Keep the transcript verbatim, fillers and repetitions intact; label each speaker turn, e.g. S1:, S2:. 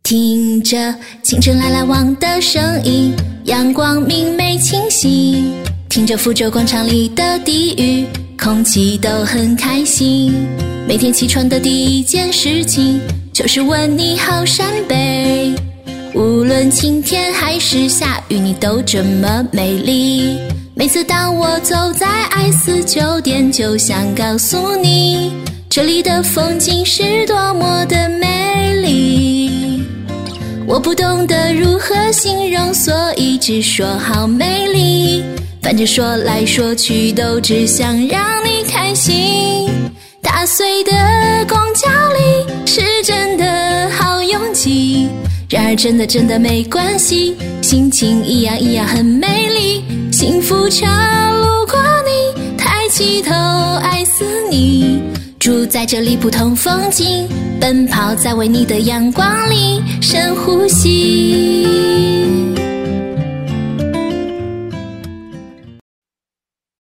S1: 听着清晨来来往的声音，阳光明媚清晰，听着福州广场里的低语，空气都很开心。每天起床的第一件事情就是问你好山北，无论晴天还是下雨，你都这么美丽。每次当我走在爱思酒店，就想告诉你，这里的风景是多么的美丽。我不懂得如何形容，所以只说好美丽。反正说来说去都只想让你开心。打碎的公交里是真的好拥挤，然而真的真的没关系，心情一样一样很美丽。幸福车路过你，抬起头爱死你。住在这里不同风景，奔跑在为你的阳光里，深呼吸。